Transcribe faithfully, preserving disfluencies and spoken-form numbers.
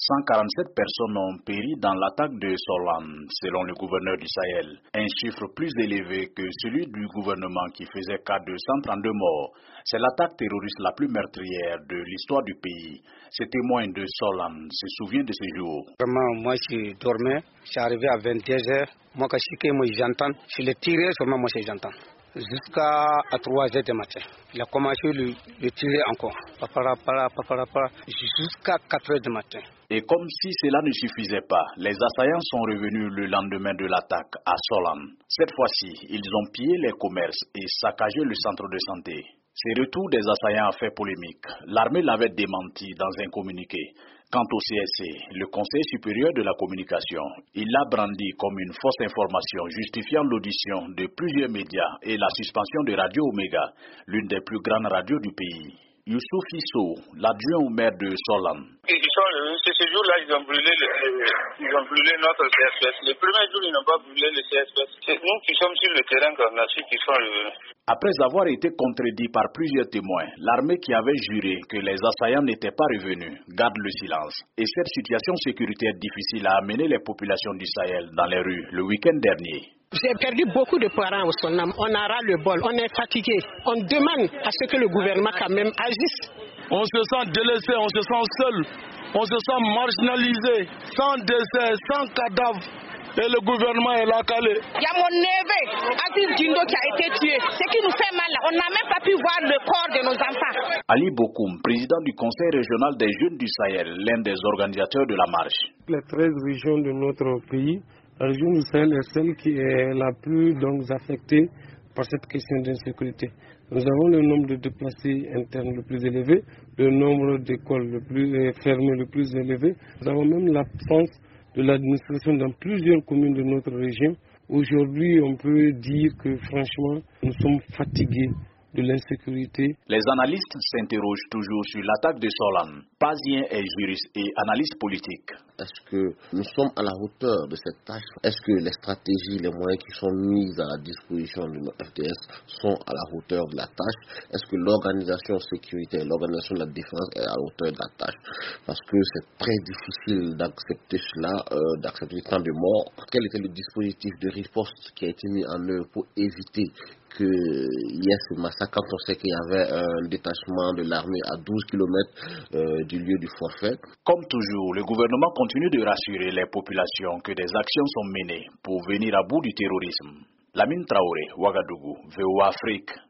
cent quarante-sept personnes ont péri dans l'attaque de Solan, selon le gouverneur du Sahel. Un chiffre plus élevé que celui du gouvernement qui faisait cas de cent trente-deux morts. C'est l'attaque terroriste la plus meurtrière de l'histoire du pays. Ce témoin de Solan se souvient de ce jour. Vraiment, moi je dormais, je suis arrivé à vingt-deux heures. Moi, quand j'entends, je l'ai tiré, seulement moi j'entends. Jusqu'à trois heures du matin. Il a commencé à le, le tirer encore. Papara, papara, papara, papara, jusqu'à quatre heures du matin. Et comme si cela ne suffisait pas, les assaillants sont revenus le lendemain de l'attaque à Solan. Cette fois-ci, ils ont pillé les commerces et saccagé le centre de santé. Ce retour des assaillants a fait polémique. L'armée l'avait démenti dans un communiqué. Quant au C S C, le Conseil supérieur de la communication, il l'a brandi comme une fausse information justifiant l'audition de plusieurs médias et la suspension de Radio Omega, l'une des plus grandes radios du pays. Youssouf Issou, l'adjoint au maire de Solan. Ils sont revenus, ce jour-là, ils ont brûlé le, ils ont brûlé notre C S P S. Le premier jour, ils n'ont pas brûlé le C S P S. C'est nous qui sommes sur le terrain qu'on a su qu'ils sont revenus. Après avoir été contredit par plusieurs témoins, l'armée qui avait juré que les assaillants n'étaient pas revenus garde le silence. Et cette situation sécuritaire difficile a amené les populations du Sahel dans les rues le week-end dernier. J'ai perdu beaucoup de parents au Sonam. On a ras le bol, on est fatigué. On demande à ce que le gouvernement quand même agisse. On se sent délaissé, on se sent seul, on se sent marginalisé, sans décès, sans cadavre. Et le gouvernement est là calé. Il y a mon neveu, Aziz Dindo, qui a été tué. Ce qui nous fait mal, on n'a même pas pu voir le corps de nos enfants. Ali Bokoum, président du Conseil régional des jeunes du Sahel, l'un des organisateurs de la marche. Les treize régions de notre pays, la région du Sahel est celle qui est la plus donc, affectée par cette question d'insécurité. Nous avons le nombre de déplacés internes le plus élevé, le nombre d'écoles le plus fermées le plus élevé. Nous avons même l'absence de l'administration dans plusieurs communes de notre région. Aujourd'hui, on peut dire que franchement, nous sommes fatigués de l'insécurité. Les analystes s'interrogent toujours sur l'attaque de Solan. Pazien est juriste et analyste politique. Est-ce que nous sommes à la hauteur de cette tâche? Est-ce que les stratégies, les moyens qui sont mis à la disposition de nos F D S sont à la hauteur de la tâche? Est-ce que l'organisation sécuritaire, l'organisation de la défense est à la hauteur de la tâche? Parce que c'est très difficile d'accepter cela, euh, d'accepter tant de morts. Quel était le dispositif de riposte qui a été mis en œuvre pour éviter qu'il y ait ce massacre quand on sait qu'il y avait un détachement de l'armée à douze kilomètres euh, du lieu du forfait? Comme toujours, le gouvernement continue de rassurer les populations que des actions sont menées pour venir à bout du terrorisme. Lamine Traoré, Ouagadougou, V O A Afrique.